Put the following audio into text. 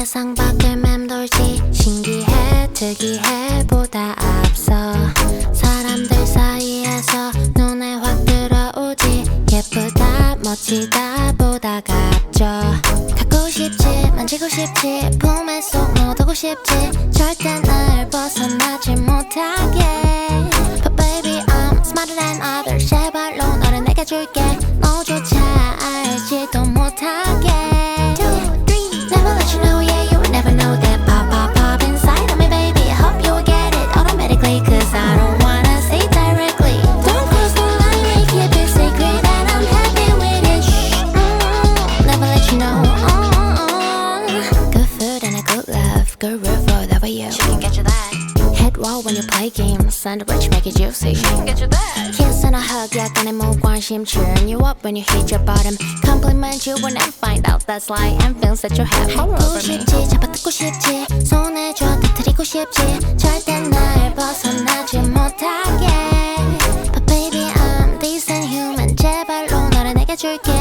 세상 밖을 맴돌지 신기해 특이해 보다 앞서 사람들 사이에서 눈에 확 들어오지 예쁘다 멋지다 보다 갑져 갖고 싶지 만지고 싶지 품에 쏙 묻고 싶지 절대 날 벗어나지 못하게 But baby I'm smarter than others 제발로 너를 내게 줄게 너조차 알지도 못하게 Never let you know, yeah, you would never know that pop, pop, pop inside of me, baby. I hope you will get it automatically, cause I don't wanna say directly. Don't cross the line, we keep it secret, and I'm happy with it. Shh, never let you know. Good food and a good love, good roof for that for you. She can get you that. Head roll when you play games, sandwich make it juicy. She can get you that. Kiss and a hug, 약간의 무관심, cheering you up when you hit your bottom. Compliment you when I find out that's lie and feels that you have all over me. 싶지, 잡아뜯고 싶지, 손에 쥐어 터뜨리고 싶지. 절대 날 벗어나지 못하게. But baby I'm decent human, 제발로 너를 내게 줄게.